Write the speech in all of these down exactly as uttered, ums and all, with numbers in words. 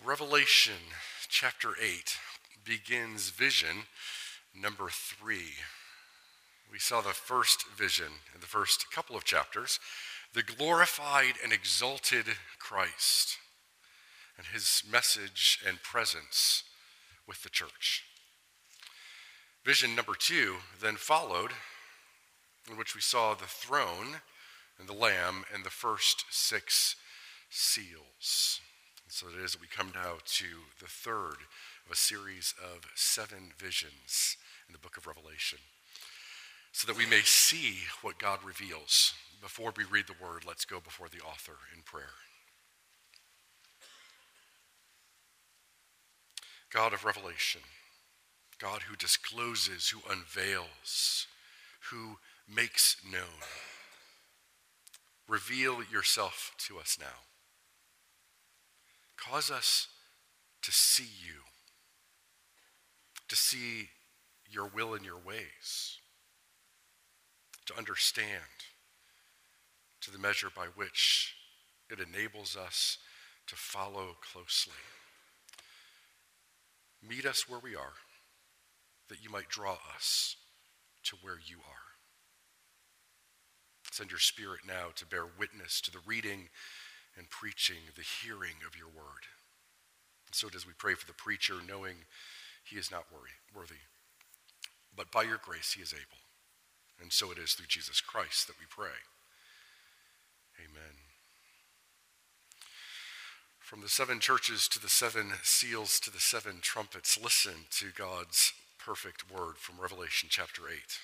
Revelation chapter eight begins vision number three. We saw the first vision in the first couple of chapters, the glorified and exalted Christ and his message and presence with the church. Vision number two then followed, in which we saw the throne and the Lamb and the first six seals. And so it is that we come now to the third of a series of seven visions in the book of Revelation, so that we may see what God reveals. Before we read the word, let's go before the author in prayer. God of revelation, God who discloses, who unveils, who makes known, reveal yourself to us now. Cause us to see you, to see your will and your ways, to understand to the measure by which it enables us to follow closely. Meet us where we are, that you might draw us to where you are. Send your Spirit now to bear witness to the reading and preaching, the hearing of your word. And so it is we pray for the preacher, knowing he is not worthy, but by your grace he is able. And so it is through Jesus Christ that we pray. Amen. From the seven churches to the seven seals to the seven trumpets, listen to God's perfect word from Revelation chapter eight.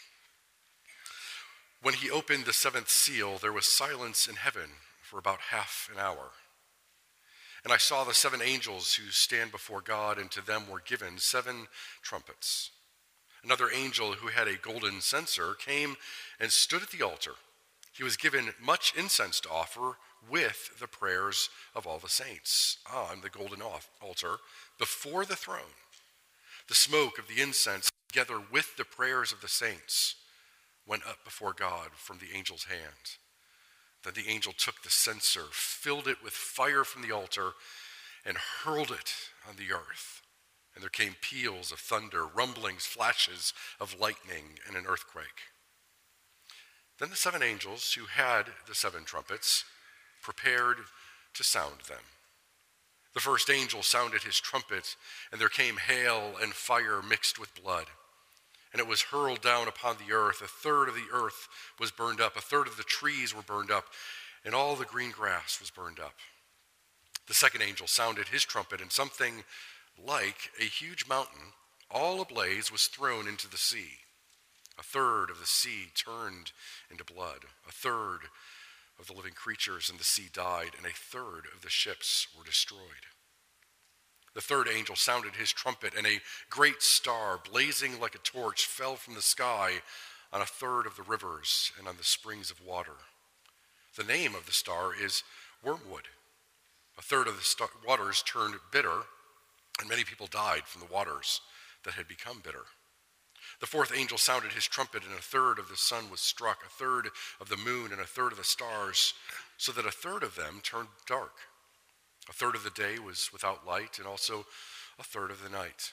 When he opened the seventh seal, there was silence in heaven for about half an hour. And I saw the seven angels who stand before God, and to them were given seven trumpets. Another angel who had a golden censer came and stood at the altar. He was given much incense to offer with the prayers of all the saints on the golden altar before the throne. The smoke of the incense, together with the prayers of the saints, went up before God from the angel's hand. Then the angel took the censer, filled it with fire from the altar, and hurled it on the earth. And there came peals of thunder, rumblings, flashes of lightning, and an earthquake. Then the seven angels who had the seven trumpets prepared to sound them. The first angel sounded his trumpet, and there came hail and fire mixed with blood. And it was hurled down upon the earth. A third of the earth was burned up. A third of the trees were burned up, and all the green grass was burned up. The second angel sounded his trumpet, and something like a huge mountain, all ablaze, was thrown into the sea. A third of the sea turned into blood. A third of the living creatures in the sea died, and a third of the ships were destroyed. The third angel sounded his trumpet, and a great star, blazing like a torch, fell from the sky on a third of the rivers and on the springs of water. The name of the star is Wormwood. A third of the star- waters turned bitter, and many people died from the waters that had become bitter. The fourth angel sounded his trumpet, and a third of the sun was struck, a third of the moon, and a third of the stars, so that a third of them turned dark. A third of the day was without light, and also a third of the night.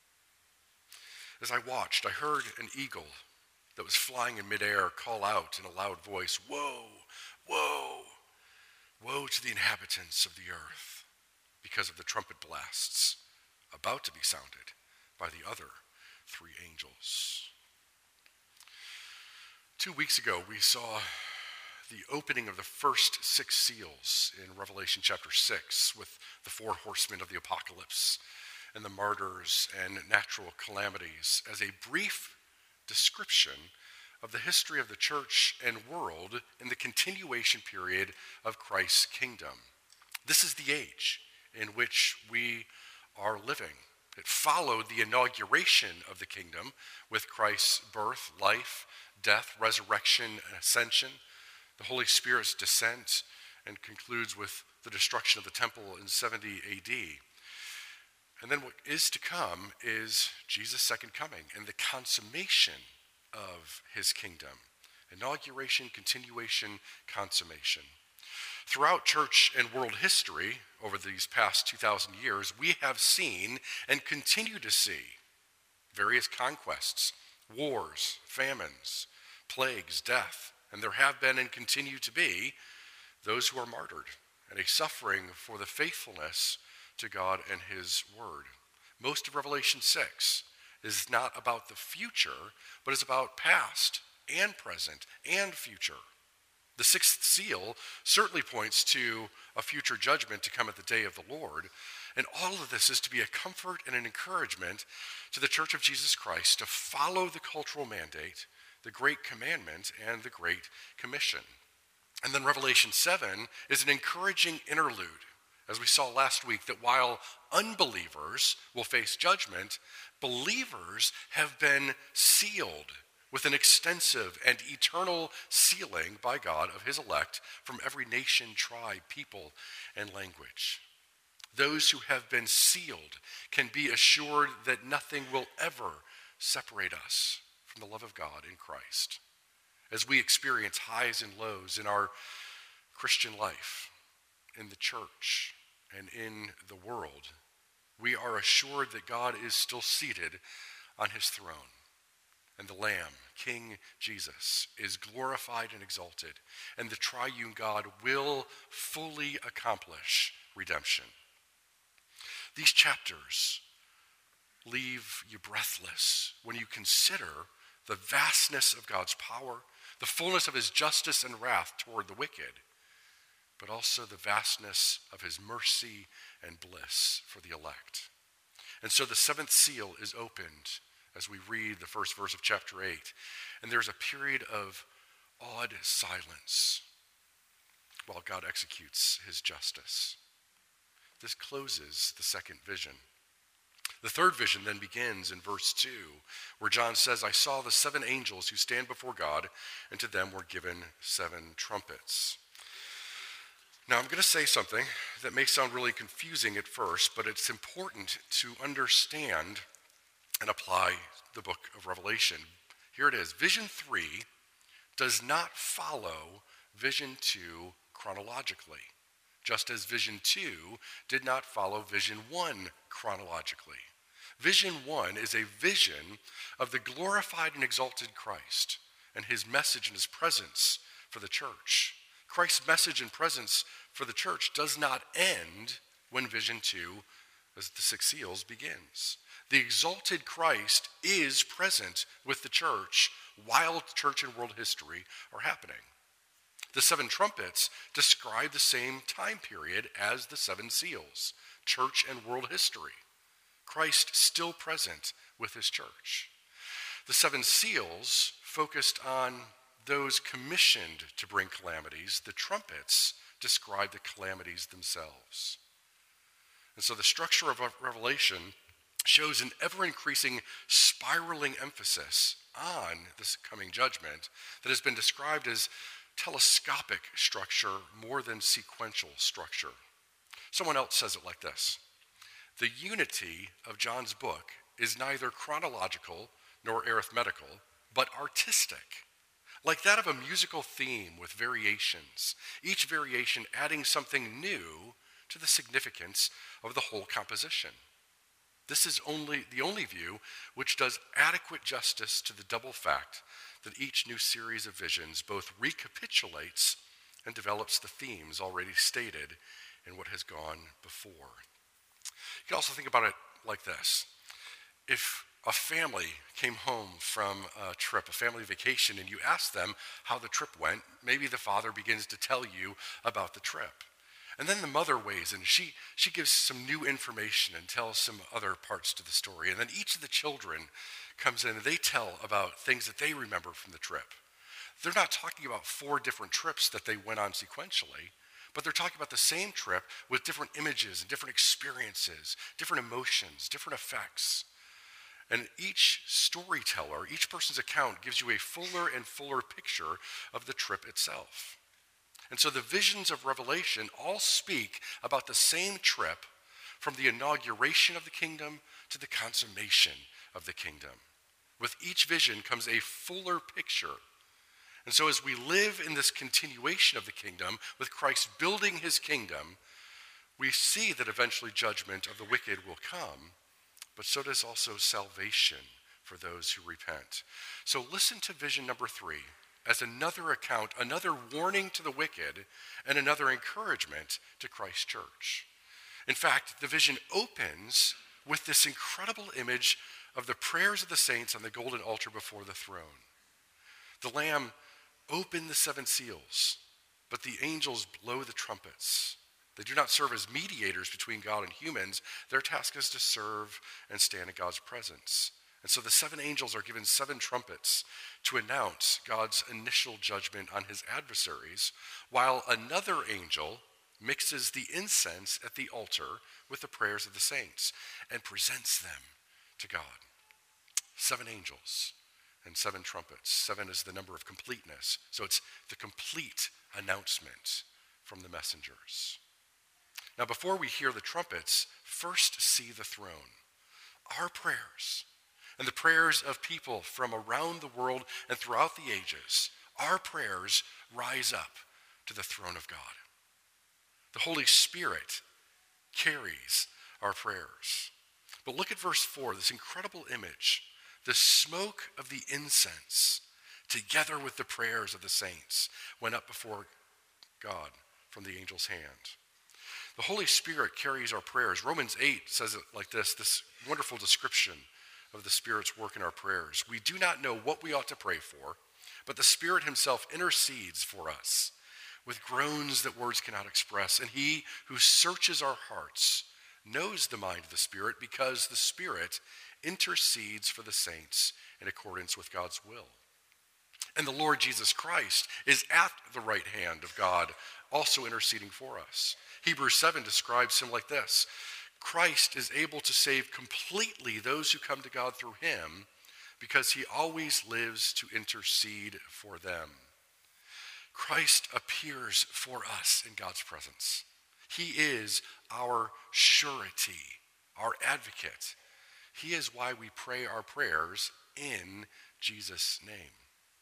As I watched, I heard an eagle that was flying in midair call out in a loud voice, "Woe, woe, woe to the inhabitants of the earth, because of the trumpet blasts about to be sounded by the other three angels." Two weeks ago, we saw the opening of the first six seals in Revelation chapter six, with the four horsemen of the apocalypse and the martyrs and natural calamities, as a brief description of the history of the church and world in the continuation period of Christ's kingdom. This is the age in which we are living. It followed the inauguration of the kingdom with Christ's birth, life, death, resurrection, and ascension, the Holy Spirit's descent, and concludes with the destruction of the temple in seventy A D. And then what is to come is Jesus' second coming and the consummation of his kingdom. Inauguration, continuation, consummation. Throughout church and world history, over these past two thousand years, we have seen and continue to see various conquests, wars, famines, plagues, death, and there have been and continue to be those who are martyred and a suffering for the faithfulness to God and his word. Most of Revelation six is not about the future, but is about past and present and future. The sixth seal certainly points to a future judgment to come at the day of the Lord, and all of this is to be a comfort and an encouragement to the Church of Jesus Christ to follow the cultural mandate, the Great Commandment, and the Great Commission. And then Revelation seven is an encouraging interlude, as we saw last week, that while unbelievers will face judgment, believers have been sealed with an extensive and eternal sealing by God of his elect from every nation, tribe, people, and language. Those who have been sealed can be assured that nothing will ever separate us from the love of God in Christ. As we experience highs and lows in our Christian life, in the church, and in the world, we are assured that God is still seated on his throne. And the Lamb, King Jesus, is glorified and exalted, and the triune God will fully accomplish redemption. These chapters leave you breathless when you consider the vastness of God's power, the fullness of his justice and wrath toward the wicked, but also the vastness of his mercy and bliss for the elect. And so the seventh seal is opened as we read the first verse of chapter eight, and there's a period of awed silence while God executes his justice. This closes the second vision. The third vision then begins in verse two, where John says, I saw the seven angels who stand before God, and to them were given seven trumpets. Now, I'm going to say something that may sound really confusing at first, but it's important to understand and apply the book of Revelation. Here it is. Vision three does not follow vision two chronologically, just as vision two did not follow vision one chronologically. Vision one is a vision of the glorified and exalted Christ and his message and his presence for the church. Christ's message and presence for the church does not end when vision two, as the six seals, begins. The exalted Christ is present with the church while church and world history are happening. The seven trumpets describe the same time period as the seven seals, church and world history. Christ still present with his church. The seven seals focused on those commissioned to bring calamities. The trumpets describe the calamities themselves. And so the structure of Revelation shows an ever-increasing spiraling emphasis on this coming judgment that has been described as telescopic structure more than sequential structure. Someone else says it like this: the unity of John's book is neither chronological nor arithmetical, but artistic, like that of a musical theme with variations, each variation adding something new to the significance of the whole composition. This is only the only view which does adequate justice to the double fact that each new series of visions both recapitulates and develops the themes already stated in what has gone before. You can also think about it like this. If a family came home from a trip, a family vacation, and you ask them how the trip went, maybe the father begins to tell you about the trip. And then the mother weighs in. She, she gives some new information and tells some other parts to the story. And then each of the children comes in and they tell about things that they remember from the trip. They're not talking about four different trips that they went on sequentially, but they're talking about the same trip with different images and different experiences, different emotions, different effects. And each storyteller, each person's account gives you a fuller and fuller picture of the trip itself. And so the visions of Revelation all speak about the same trip from the inauguration of the kingdom to the consummation of the kingdom. With each vision comes a fuller picture. And so as we live in this continuation of the kingdom, with Christ building his kingdom, we see that eventually judgment of the wicked will come, but so does also salvation for those who repent. So listen to vision number three as another account, another warning to the wicked, and another encouragement to Christ's church. In fact, the vision opens with this incredible image of the prayers of the saints on the golden altar before the throne. The Lamb opened the seven seals, but the angels blow the trumpets. They do not serve as mediators between God and humans. Their task is to serve and stand in God's presence. And so the seven angels are given seven trumpets to announce God's initial judgment on his adversaries, while another angel mixes the incense at the altar with the prayers of the saints and presents them to God. Seven angels and seven trumpets. Seven is the number of completeness. So it's the complete announcement from the messengers. Now, before we hear the trumpets, first see the throne. Our prayers and the prayers of people from around the world and throughout the ages, our prayers rise up to the throne of God. The Holy Spirit carries our prayers. But look at verse four, this incredible image. The smoke of the incense, together with the prayers of the saints, went up before God from the angel's hand. The Holy Spirit carries our prayers. Romans eight says it like this, this wonderful description of the Spirit's work in our prayers. We do not know what we ought to pray for, but the Spirit himself intercedes for us with groans that words cannot express. And he who searches our hearts knows the mind of the Spirit, because the Spirit intercedes for the saints in accordance with God's will. And the Lord Jesus Christ is at the right hand of God, also interceding for us. Hebrews seven describes him like this: Christ is able to save completely those who come to God through him, because he always lives to intercede for them. Christ appears for us in God's presence. He is our surety, our advocate. He is why we pray our prayers in Jesus' name.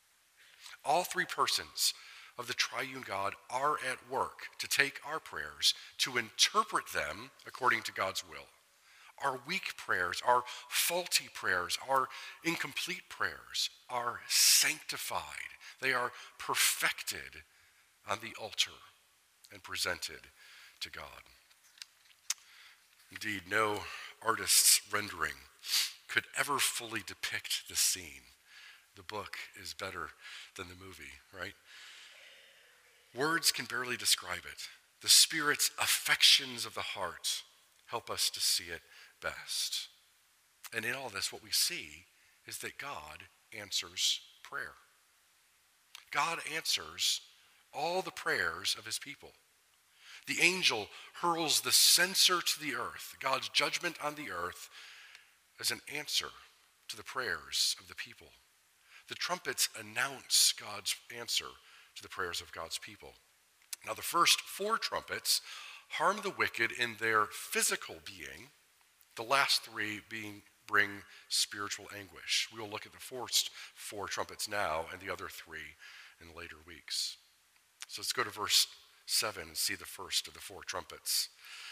All three persons of the triune God are at work to take our prayers, to interpret them according to God's will. Our weak prayers, our faulty prayers, our incomplete prayers are sanctified. They are perfected on the altar and presented to God. Indeed, no artist's rendering could ever fully depict the scene. The book is better than the movie, right? Words can barely describe it. The Spirit's affections of the heart help us to see it best. And in all this, what we see is that God answers prayer. God answers all the prayers of his people. The angel hurls the censer to the earth, God's judgment on the earth, as an answer to the prayers of the people. The trumpets announce God's answer to the prayers of God's people. Now, the first four trumpets harm the wicked in their physical being. The last three being bring spiritual anguish. We will look at the first four trumpets now and the other three in later weeks. So let's go to verse seven and see the first of the four trumpets.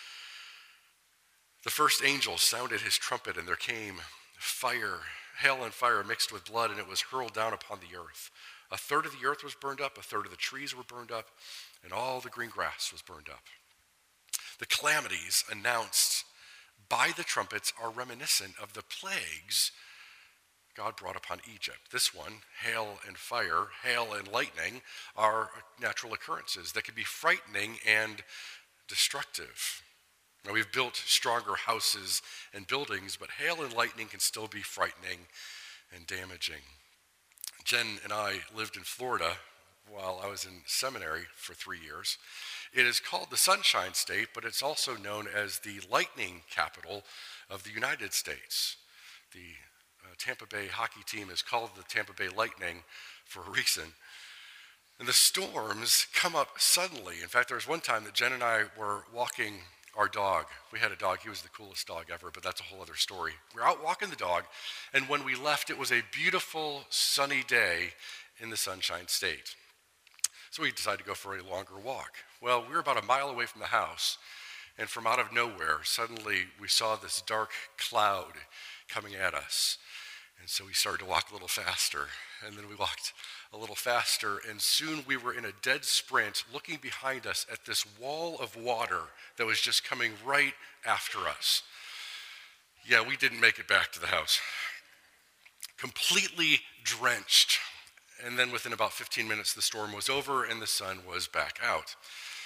The first angel sounded his trumpet, and there came fire, hail and fire mixed with blood, and it was hurled down upon the earth. A third of the earth was burned up, a third of the trees were burned up, and all the green grass was burned up. The calamities announced by the trumpets are reminiscent of the plagues God brought upon Egypt. This one, hail and fire, hail and lightning, are natural occurrences that can be frightening and destructive. Now, we've built stronger houses and buildings, but hail and lightning can still be frightening and damaging. Jen and I lived in Florida while I was in seminary for three years. It is called the Sunshine State, but it's also known as the lightning capital of the United States. The uh, Tampa Bay hockey team is called the Tampa Bay Lightning for a reason. And the storms come up suddenly. In fact, there was one time that Jen and I were walking our dog. We had a dog. He was the coolest dog ever, but that's a whole other story. We were out walking the dog, and when we left, it was a beautiful sunny day, in the Sunshine State. So we decided to go for a longer walk. Well, we were about a mile away from the house, and from out of nowhere, suddenly we saw this dark cloud coming at us. And so we started to walk a little faster, and then we walked a little faster, and soon we were in a dead sprint looking behind us at this wall of water that was just coming right after us. Yeah, we didn't make it back to the house. Completely drenched. And then within about fifteen minutes, the storm was over and the sun was back out.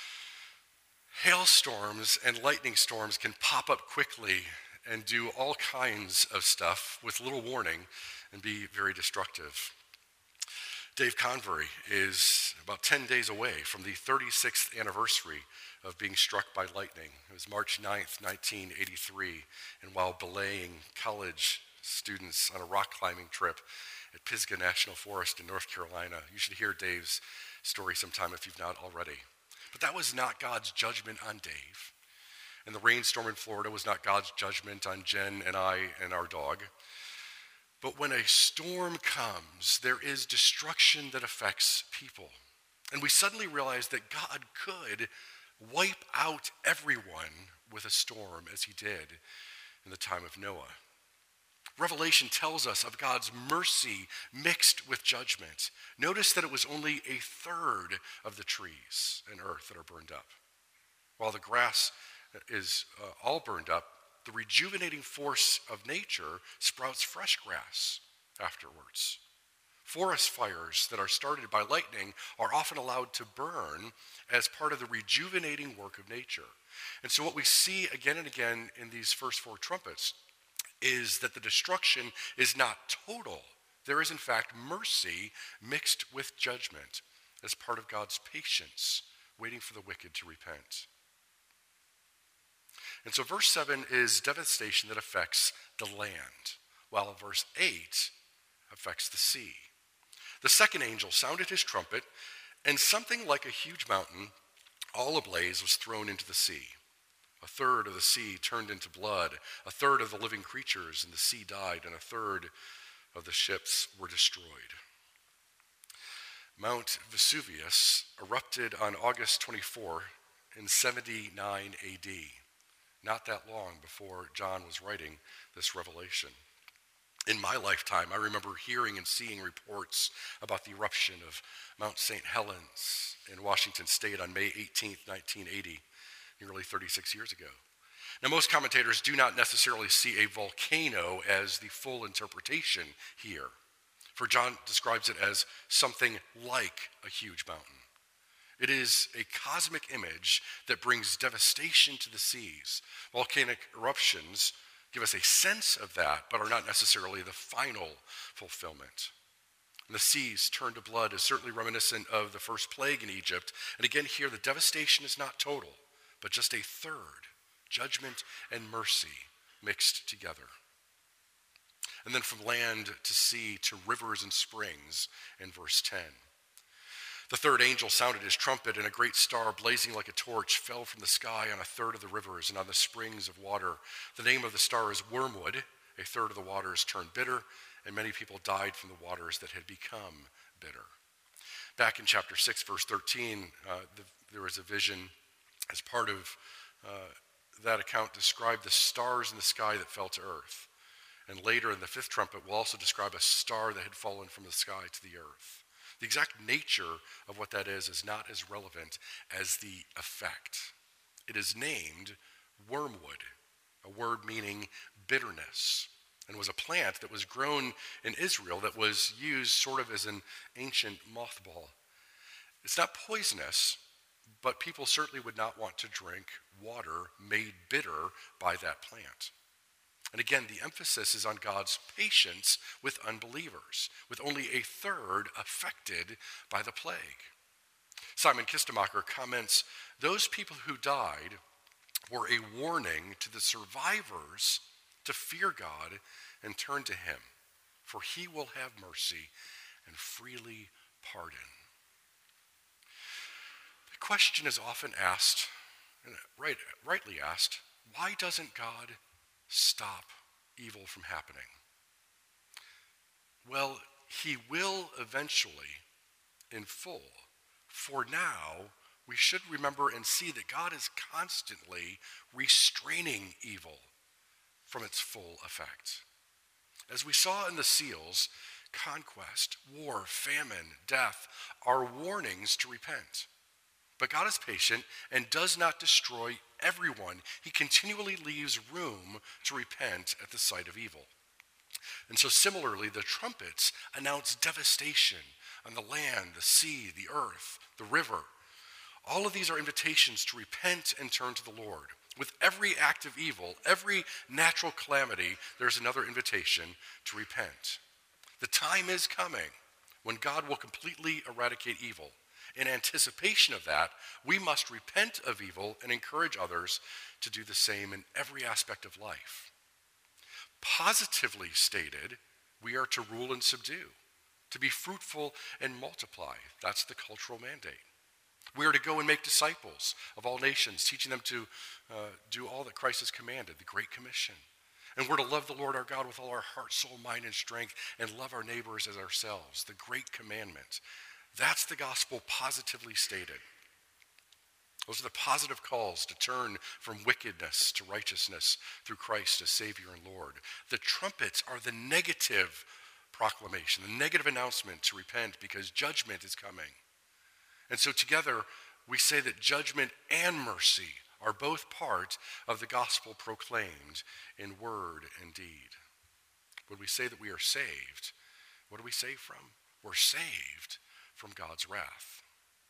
Hailstorms and lightning storms can pop up quickly and do all kinds of stuff with little warning and be very destructive. Dave Convery is about ten days away from the thirty-sixth anniversary of being struck by lightning. It was March ninth, nineteen eighty-three, and while belaying college students on a rock climbing trip at Pisgah National Forest in North Carolina. You should hear Dave's story sometime if you've not already. But that was not God's judgment on Dave. And the rainstorm in Florida was not God's judgment on Jen and I and our dog. But when a storm comes, there is destruction that affects people. And we suddenly realize that God could wipe out everyone with a storm, as he did in the time of Noah. Revelation tells us of God's mercy mixed with judgment. Notice that it was only a third of the trees and earth that are burned up. While the grass is uh, all burned up, the rejuvenating force of nature sprouts fresh grass afterwards. Forest fires that are started by lightning are often allowed to burn as part of the rejuvenating work of nature. And so what we see again and again in these first four trumpets is that the destruction is not total. There is in fact mercy mixed with judgment as part of God's patience, waiting for the wicked to repent. And so verse seven is devastation that affects the land, while verse eight affects the sea. The second angel sounded his trumpet, and something like a huge mountain, all ablaze, was thrown into the sea. A third of the sea turned into blood, a third of the living creatures in the sea died, and a third of the ships were destroyed. Mount Vesuvius erupted on August twenty-fourth in seventy-nine A D, not that long before John was writing this revelation. In my lifetime, I remember hearing and seeing reports about the eruption of Mount Saint Helens in Washington State on May eighteenth, nineteen eighty. Nearly thirty-six years ago. Now, most commentators do not necessarily see a volcano as the full interpretation here, for John describes it as something like a huge mountain. It is a cosmic image that brings devastation to the seas. Volcanic eruptions give us a sense of that, but are not necessarily the final fulfillment. And the seas turned to blood is certainly reminiscent of the first plague in Egypt. And again here, the devastation is not total, but just a third, judgment and mercy mixed together. And then from land to sea to rivers and springs in verse ten. The third angel sounded his trumpet, and a great star blazing like a torch fell from the sky on a third of the rivers and on the springs of water. The name of the star is Wormwood. A third of the waters turned bitter, and many people died from the waters that had become bitter. Back in chapter six, verse thirteen, uh, the, there was a vision as part of uh, that account described the stars in the sky that fell to earth. And later in the fifth trumpet will also describe a star that had fallen from the sky to the earth. The exact nature of what that is is not as relevant as the effect. It is named wormwood, a word meaning bitterness, and was a plant that was grown in Israel that was used sort of as an ancient mothball. It's not poisonous, but people certainly would not want to drink water made bitter by that plant. And again, the emphasis is on God's patience with unbelievers, with only a third affected by the plague. Simon Kistemacher comments, those people who died were a warning to the survivors to fear God and turn to him, for he will have mercy and freely pardon. The question is often asked, and right, rightly asked, why doesn't God stop evil from happening? Well, he will eventually in full. For now, we should remember and see that God is constantly restraining evil from its full effect. As we saw in the seals, conquest, war, famine, death are warnings to repent. But God is patient and does not destroy everyone. He continually leaves room to repent at the sight of evil. And so similarly, the trumpets announce devastation on the land, the sea, the earth, the river. All of these are invitations to repent and turn to the Lord. With every act of evil, every natural calamity, there's another invitation to repent. The time is coming when God will completely eradicate evil. In anticipation of that, we must repent of evil and encourage others to do the same in every aspect of life. Positively stated, we are to rule and subdue, to be fruitful and multiply. That's the cultural mandate. We are to go and make disciples of all nations, teaching them to uh, do all that Christ has commanded, the Great Commission. And we're to love the Lord our God with all our heart, soul, mind, and strength, and love our neighbors as ourselves, the Great Commandment. That's the gospel positively stated. Those are the positive calls to turn from wickedness to righteousness through Christ as Savior and Lord. The trumpets are the negative proclamation, the negative announcement to repent because judgment is coming. And so together we say that judgment and mercy are both part of the gospel proclaimed in word and deed. When we say that we are saved, what do we save from? We're saved from God's wrath.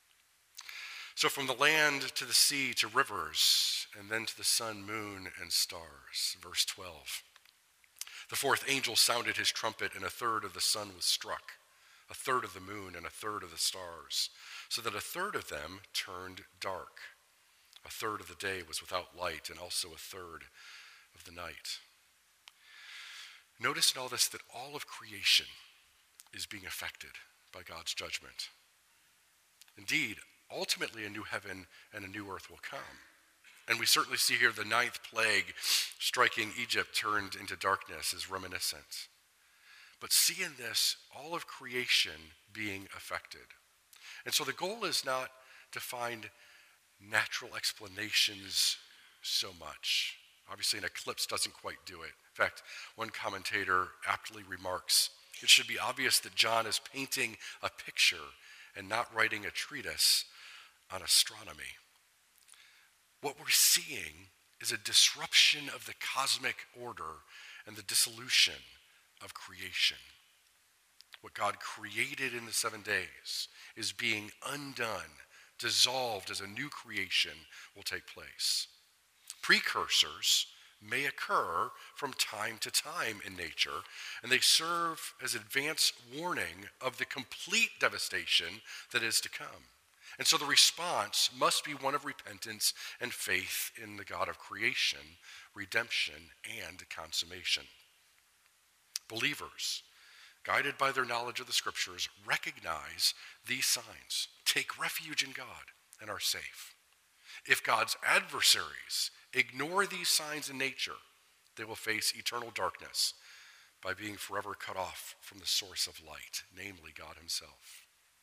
So from the land to the sea to rivers, and then to the sun, moon, and stars. Verse twelve. The fourth angel sounded his trumpet, and a third of the sun was struck, a third of the moon, and a third of the stars, so that a third of them turned dark. A third of the day was without light, and also a third of the night. Notice in all this that all of creation is being affected by God's judgment. Indeed, ultimately a new heaven and a new earth will come. And we certainly see here the ninth plague striking Egypt turned into darkness is reminiscent. But see in this all of creation being affected. And so the goal is not to find natural explanations so much. Obviously an eclipse doesn't quite do it. In fact, one commentator aptly remarks, it should be obvious that John is painting a picture and not writing a treatise on astronomy. What we're seeing is a disruption of the cosmic order and the dissolution of creation. What God created in the seven days is being undone, dissolved as a new creation will take place. Precursors may occur from time to time in nature, and they serve as advance warning of the complete devastation that is to come. And so the response must be one of repentance and faith in the God of creation, redemption, and consummation. Believers, guided by their knowledge of the scriptures, recognize these signs, take refuge in God, and are safe. If God's adversaries ignore these signs in nature, they will face eternal darkness by being forever cut off from the source of light, namely God himself.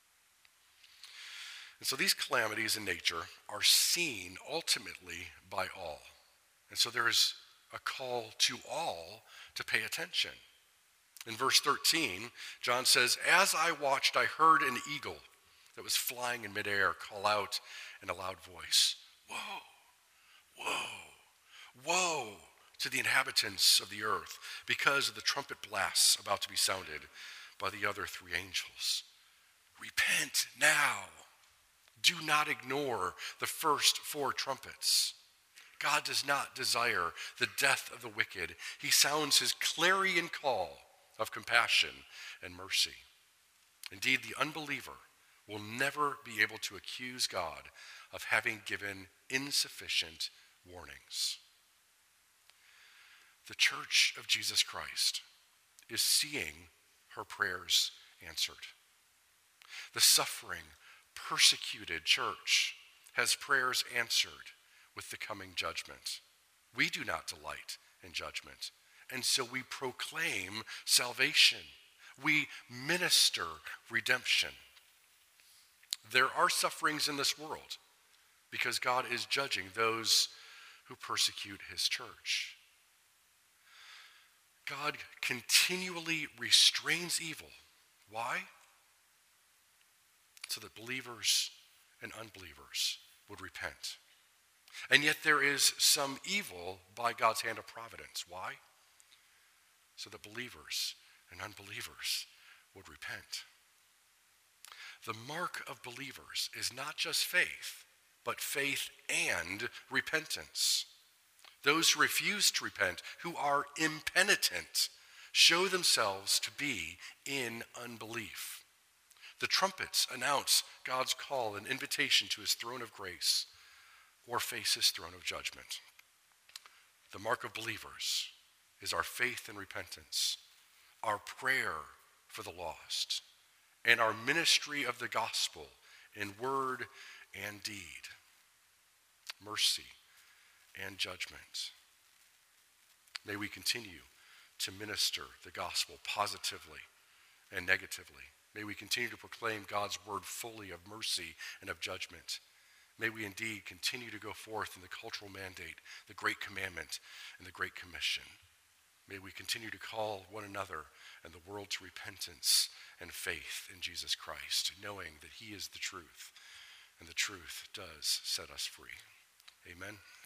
And so these calamities in nature are seen ultimately by all. And so there is a call to all to pay attention. In verse thirteen, John says, "As I watched, I heard an eagle that was flying in midair call out in a loud voice, 'Woe, woe, woe to the inhabitants of the earth, because of the trumpet blasts about to be sounded by the other three angels. Repent now. Do not ignore the first four trumpets.' God does not desire the death of the wicked. He sounds his clarion call of compassion and mercy. Indeed, the unbeliever will never be able to accuse God of having given insufficient warnings. The Church of Jesus Christ is seeing her prayers answered. The suffering, persecuted church has prayers answered with the coming judgment. We do not delight in judgment, and so we proclaim salvation. We minister redemption. There are sufferings in this world because God is judging those who persecute his church. God continually restrains evil. Why? So that believers and unbelievers would repent. And yet there is some evil by God's hand of providence. Why? So that believers and unbelievers would repent. The mark of believers is not just faith, but faith and repentance. Those who refuse to repent, who are impenitent, show themselves to be in unbelief. The trumpets announce God's call and invitation to his throne of grace or face his throne of judgment. The mark of believers is our faith and repentance, our prayer for the lost, and our ministry of the gospel in word and deed, mercy and judgment. May we continue to minister the gospel positively and negatively. May we continue to proclaim God's word fully of mercy and of judgment. May we indeed continue to go forth in the cultural mandate, the great commandment, and the great commission. May we continue to call one another and the world to repentance and faith in Jesus Christ, knowing that he is the truth, and the truth does set us free. Amen.